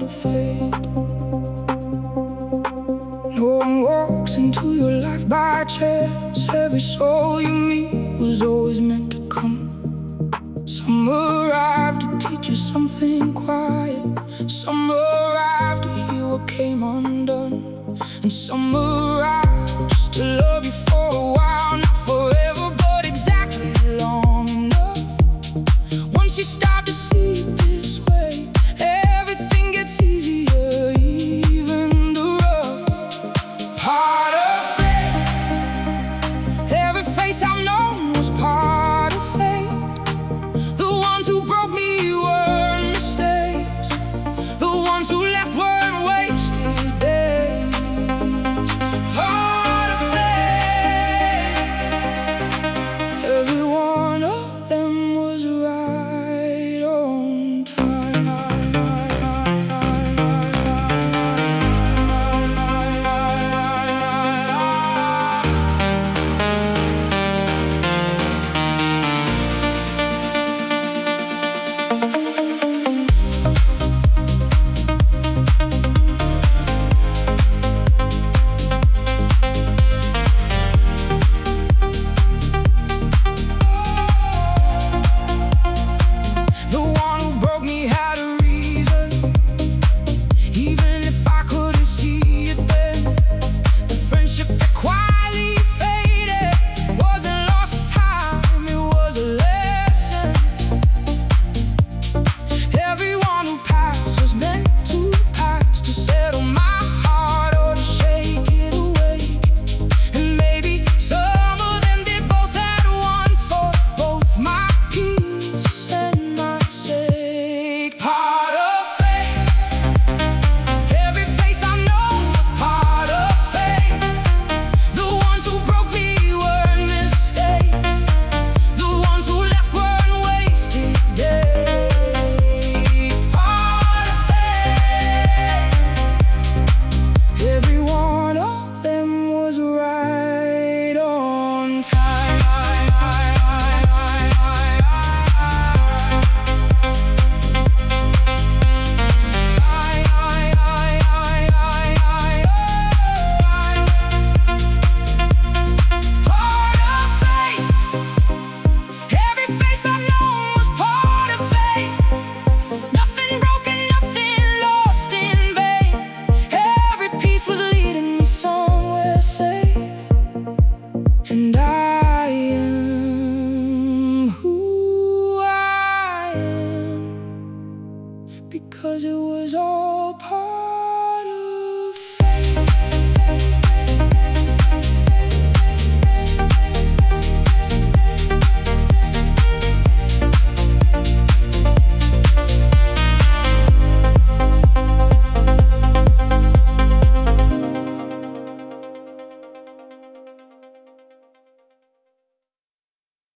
to fade. No one walks into your life by chance. Every soul you meet was always meant to come. Some arrived to teach you something quiet. Some arrived to heal what came undone. And some arrived just to love